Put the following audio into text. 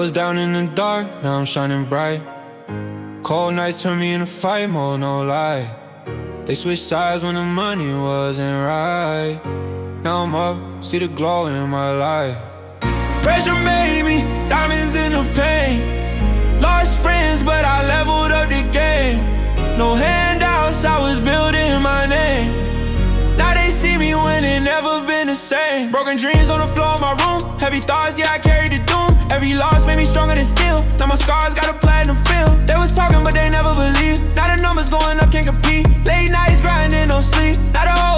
was down in the dark, now I'm shining bright. Cold nights turn me into fight mode, no lie. They switched sides when the money wasn't right. Now I'm up, see the glow in my life. Pressure made me, diamonds in the pain. Lost friends, but I leveled up the game. No handouts, I was building my name. Now they see me winning, never been the same. Broken dreams on the floor of my room. Heavy thoughts, yeah, I carried the doom. Every loss made me stronger than steel. Now my scars got a platinum feel. They was talking, but they never believed. Now the numbers going up, can't compete. Late nights grinding, no sleep. Now the whole